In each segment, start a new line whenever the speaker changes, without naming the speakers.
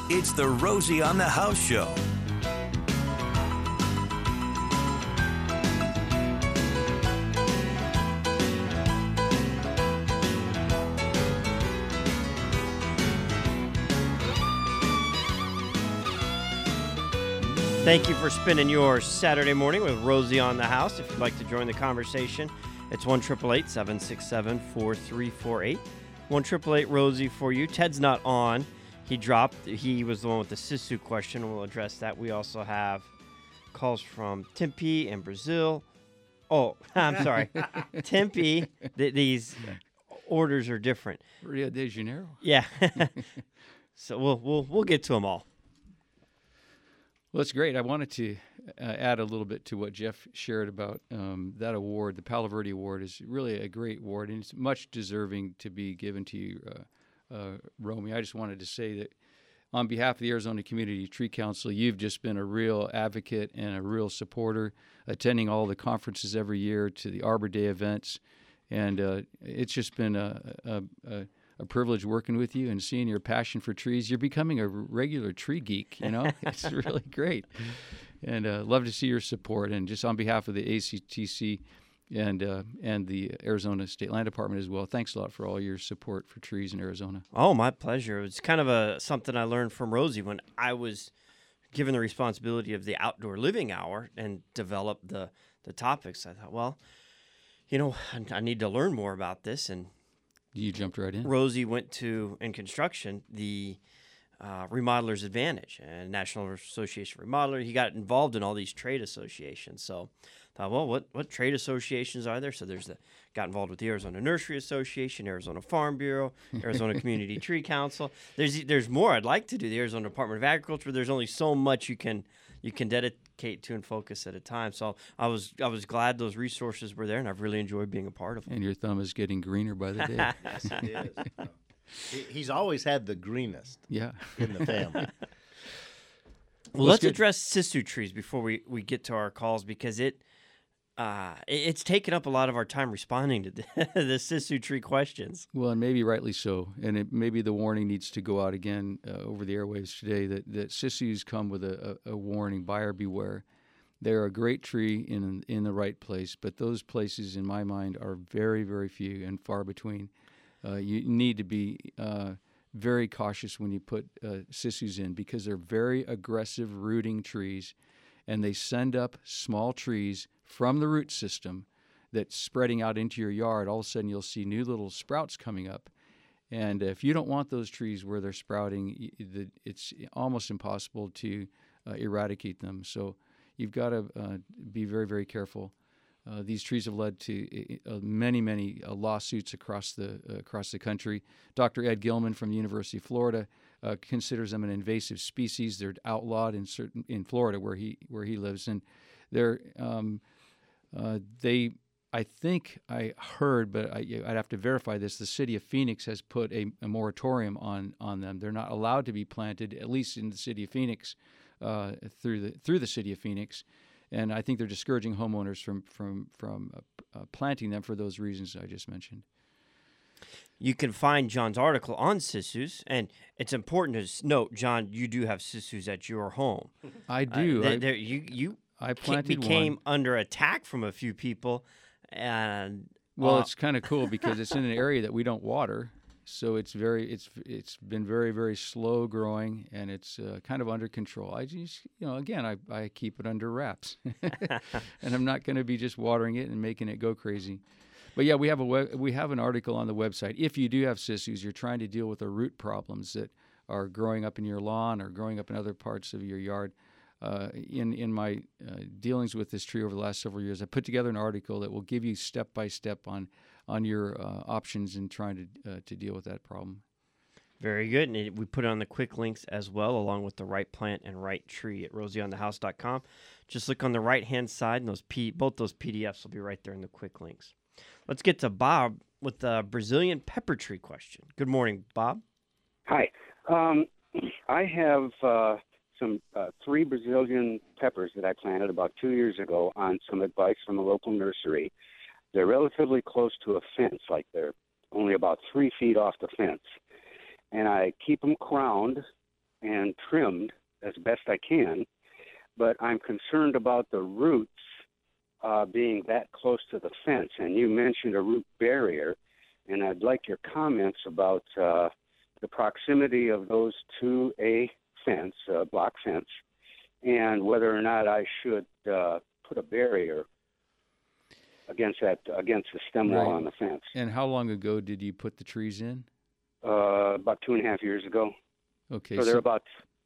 It's the Rosie on the House Show.
Thank you for spending your Saturday morning with Rosie on the House. If you'd like to join the conversation, it's 1-888-767-4348. 1-888-ROSIE for you. Ted's not on. He dropped. He was the one with the Sisu question, and we'll address that. We also have calls from Tempe and Brazil. Oh, I'm sorry. Tempe, these orders are different.
Rio de Janeiro.
Yeah. So we'll get to them all.
Well, that's great. I wanted to add a little bit to what Jeff shared about that award. The Palo Verde Award is really a great award, and it's much deserving to be given to you, Romy. I just wanted to say that on behalf of the Arizona Community Tree Council, you've just been a real advocate and a real supporter, attending all the conferences every year, to the Arbor Day events, and it's just been a privilege working with you and seeing your passion for trees. You're becoming a regular tree geek, you know? It's really great. And love to see your support. And just on behalf of the ACTC and the Arizona State Land Department as well, thanks a lot for all your support for trees in Arizona.
Oh, my pleasure. It was kind of something I learned from Rosie when I was given the responsibility of the Outdoor Living Hour and developed the topics. I thought, well, you know, I need to learn more about this, and
you jumped right in.
Rosie went to, in construction, the Remodeler's Advantage and National Association of Remodelers. He got involved in all these trade associations. So I thought, well, what trade associations are there? So got involved with the Arizona Nursery Association, Arizona Farm Bureau, Arizona Community Tree Council. There's more I'd like to do. The Arizona Department of Agriculture. There's only so much you can dedicate to and focus at a time. So I was glad those resources were there, and I've really enjoyed being a part of them.
And your thumb is getting greener by the day.
Yes, it is. He's always had the greenest in the family.
Well, let's address Sisu trees before we get to our calls, because it's taken up a lot of our time responding to the Sisu tree questions.
Well, and maybe rightly so. And maybe the warning needs to go out again over the airwaves today that Sisus come with a warning, buyer beware. They're a great tree in the right place, but those places, in my mind, are very, very few and far between. You need to be very cautious when you put Sisus in, because they're very aggressive rooting trees, and they send up small trees from the root system that's spreading out into your yard. All of a sudden, you'll see new little sprouts coming up. And if you don't want those trees where they're sprouting, it's almost impossible to eradicate them. So you've got to be very, very careful. These trees have led to many lawsuits across the country. Dr. Ed Gilman from the University of Florida considers them an invasive species. They're outlawed in Florida where he lives, and I think I heard, but I'd have to verify this, the city of Phoenix has put a moratorium on them. They're not allowed to be planted, at least in the city of Phoenix, through the city of Phoenix. And I think they're discouraging homeowners from planting them for those reasons I just mentioned.
You can find John's article on Sisus, and it's important to note, John, you do have Sisus at your home.
I do.
I
planted
became
one.
under attack from a few people, and
it's kind of cool because it's in an area that we don't water, so it's been very, very slow growing, and it's kind of under control. I just, again, I keep it under wraps, and I'm not going to be just watering it and making it go crazy. But yeah, we have an article on the website. If you do have Sisus, you're trying to deal with the root problems that are growing up in your lawn or growing up in other parts of your yard. In my dealings with this tree over the last several years, I put together an article that will give you step by step on your options in trying to deal with that problem.
Very good. And we put it on the quick links as well, along with the right plant and right tree at rosieonthehouse.com. Just look on the right-hand side, and both those PDFs will be right there in the quick links. Let's get to Bob with the Brazilian pepper tree question. Good morning, Bob.
Hi. I have some 3 Brazilian peppers that I planted about 2 years ago on some advice from a local nursery. They're relatively close to a fence, like they're only about 3 feet off the fence. And I keep them crowned and trimmed as best I can, but I'm concerned about the roots being that close to the fence. And you mentioned a root barrier, and I'd like your comments about the proximity of those to a fence, block fence, and whether or not I should put a barrier against the stem wall on the fence.
And how long ago did you put the trees in?
About 2.5 years ago.
Okay,
so they're about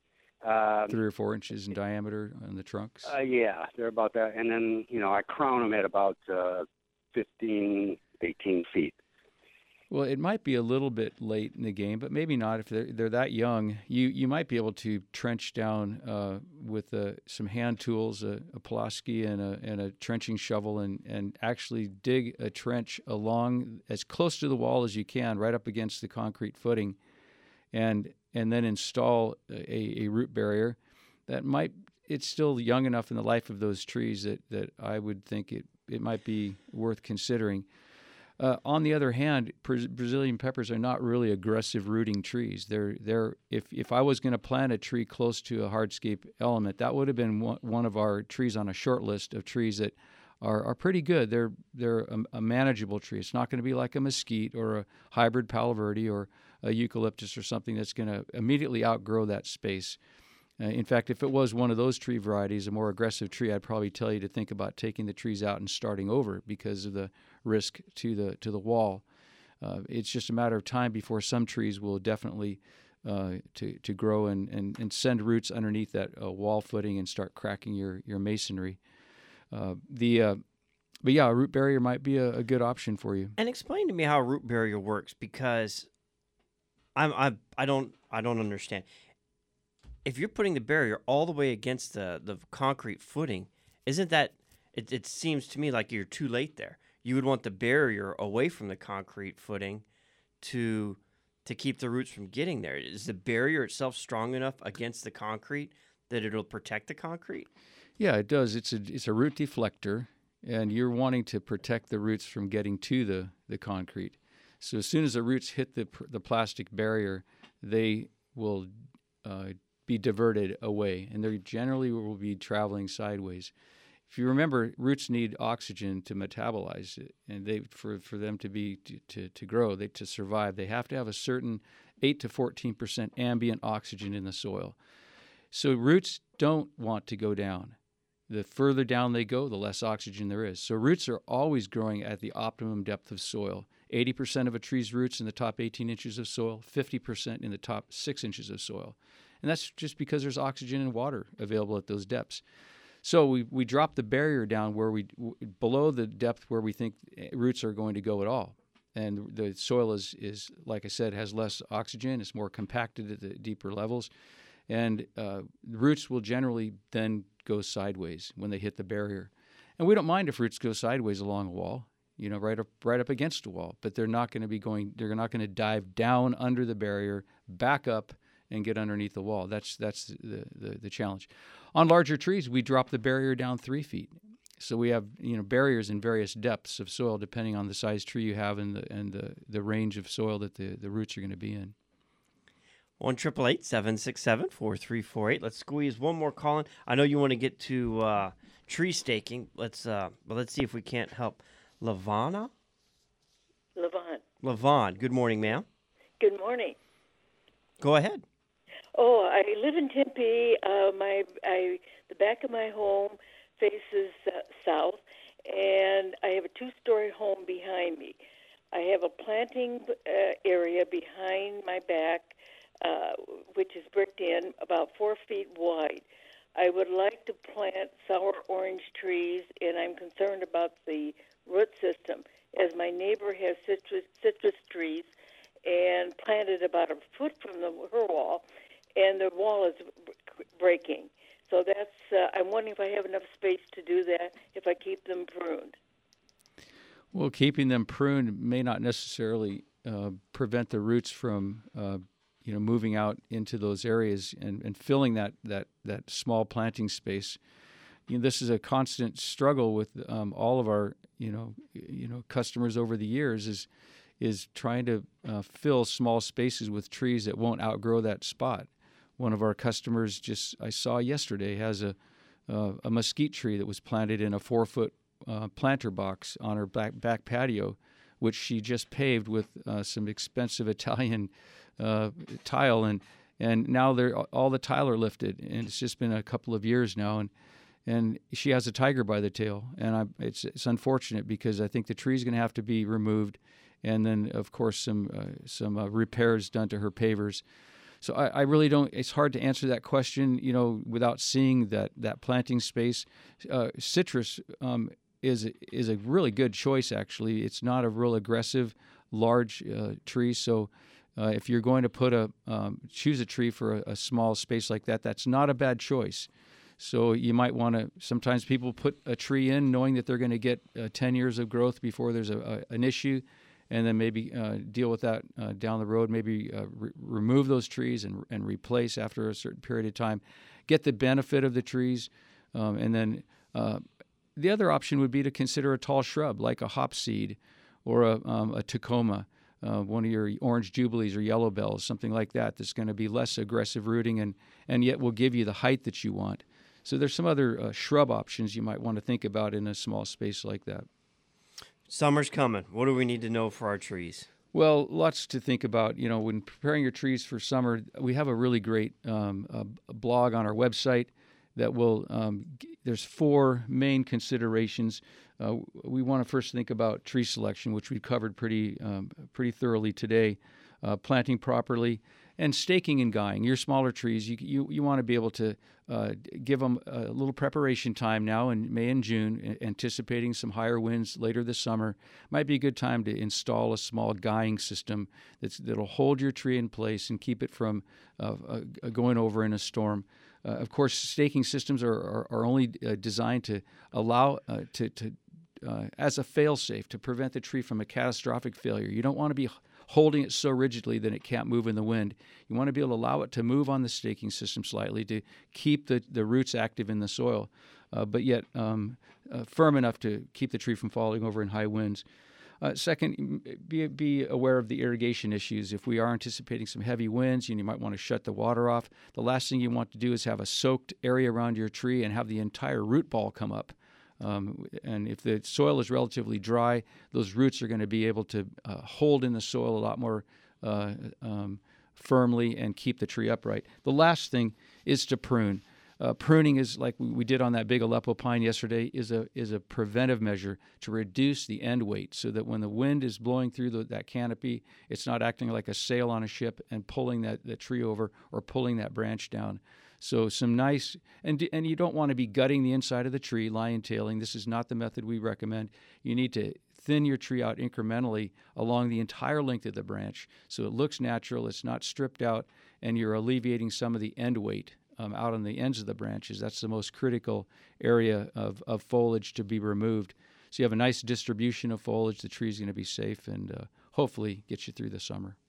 3 or 4 inches in diameter on the trunks.
Yeah, they're about that. And then I crown them at about 15, 18 feet.
Well, it might be a little bit late in the game, but maybe not. If they're that young, you might be able to trench down with some hand tools, a Pulaski and a trenching shovel, and actually dig a trench along as close to the wall as you can, right up against the concrete footing, and then install a root barrier. It's still young enough in the life of those trees that I would think it might be worth considering. On the other hand, Brazilian peppers are not really aggressive rooting trees. If I was going to plant a tree close to a hardscape element, that would have been one of our trees on a short list of trees that are pretty good. They're a manageable tree. It's not going to be like a mesquite or a hybrid Palo Verde or a eucalyptus or something that's going to immediately outgrow that space. In fact, if it was one of those tree varieties, a more aggressive tree, I'd probably tell you to think about taking the trees out and starting over because of the risk to the wall. It's just a matter of time before some trees will definitely to grow and send roots underneath that wall footing and start cracking your masonry. But yeah, a root barrier might be a good option for you.
And explain to me how a root barrier works, because I don't understand. If you're putting the barrier all the way against the concrete footing, isn't that, it seems to me like you're too late there. You would want the barrier away from the concrete footing to keep the roots from getting there. Is the barrier itself strong enough against the concrete that it'll protect the concrete?
Yeah, it does. It's a root deflector, and you're wanting to protect the roots from getting to the concrete. So as soon as the roots hit the plastic barrier, they will be diverted away, and they generally will be traveling sideways. If you remember, roots need oxygen to metabolize it, and for them to grow, to survive, they have to have a certain 8 to 14% ambient oxygen in the soil. So roots don't want to go down. The further down they go, the less oxygen there is. So roots are always growing at the optimum depth of soil. 80% of a tree's roots in the top 18 inches of soil, 50% in the top 6 inches of soil. And that's just because there's oxygen and water available at those depths. So we drop the barrier down below the depth where we think roots are going to go at all. And the soil is like I said, has less oxygen. It's more compacted at the deeper levels. And roots will generally then go sideways when they hit the barrier. And we don't mind if roots go sideways along a wall, right up against a wall. But they're not going to dive down under the barrier, back up, and get underneath the wall. That's the challenge. On larger trees, we drop the barrier down 3 feet. So we have barriers in various depths of soil depending on the size tree you have and the range of soil that the roots are going to be in.
1-888-767-4348. Let's squeeze one more call in. I know you want to get to tree staking. Let's see if we can't help. Lavon. Good morning, ma'am.
Good morning.
Go ahead.
Oh, I live in Tempe. The back of my home faces south, and I have a 2-story home behind me. I have a planting area behind my back, which is bricked in, about 4 feet wide. I would like to plant sour orange trees, and I'm concerned about the root system, as my neighbor has citrus trees and planted about a foot from her wall, and the wall is breaking. So I'm wondering if I have enough space to do that if I keep them pruned.
Well, keeping them pruned may not necessarily prevent the roots from moving out into those areas and filling that small planting space. This is a constant struggle with all of our customers over the years is trying to fill small spaces with trees that won't outgrow that spot. One of our customers I saw yesterday has a mesquite tree that was planted in a 4-foot planter box on her back patio, which she just paved with some expensive Italian tile, and now all the tile are lifted, and it's just been a couple of years now, and she has a tiger by the tail, and it's unfortunate because I think the tree's going to have to be removed, and then of course some repairs done to her pavers. So I really don't. It's hard to answer that question, without seeing that planting space. Citrus is a really good choice. Actually, it's not a real aggressive, large tree. So if you're going to choose a tree for a small space like that, that's not a bad choice. So you might want to. Sometimes people put a tree in knowing that they're going to get 10 years of growth before there's an issue. And then maybe deal with that down the road, maybe remove those trees and replace after a certain period of time, get the benefit of the trees. And then the other option would be to consider a tall shrub like a hopseed or a Tacoma, one of your orange jubilees or yellow bells, something like that, that's going to be less aggressive rooting and yet will give you the height that you want. So there's some other shrub options you might want to think about in a small space like that.
Summer's coming. What do we need to know for our trees?
Well, lots to think about. When preparing your trees for summer, we have a really great blog on our website that will. There's 4 main considerations. We want to first think about tree selection, which we covered pretty thoroughly today. Planting properly and staking and guying. Your smaller trees, you want to be able to give them a little preparation time now in May and June, anticipating some higher winds later this summer. Might be a good time to install a small guying system that'll hold your tree in place and keep it from going over in a storm. Of course, staking systems are only designed to allow as a fail-safe to prevent the tree from a catastrophic failure. You don't want to be holding it so rigidly that it can't move in the wind. You want to be able to allow it to move on the staking system slightly to keep the roots active in the soil, but yet firm enough to keep the tree from falling over in high winds. Second, be aware of the irrigation issues. If we are anticipating some heavy winds, you might want to shut the water off. The last thing you want to do is have a soaked area around your tree and have the entire root ball come up. And if the soil is relatively dry, those roots are going to be able to hold in the soil a lot more firmly and keep the tree upright. The last thing is to prune. Pruning is like we did on that big Aleppo pine yesterday, is a preventive measure to reduce the end weight so that when the wind is blowing through that canopy, it's not acting like a sail on a ship and pulling that tree over or pulling that branch down. So some nice, and you don't want to be gutting the inside of the tree, lion-tailing. This is not the method we recommend. You need to thin your tree out incrementally along the entire length of the branch so it looks natural, it's not stripped out, and you're alleviating some of the end weight out on the ends of the branches. That's the most critical area of foliage to be removed. So you have a nice distribution of foliage. The tree's going to be safe and hopefully get you through the summer.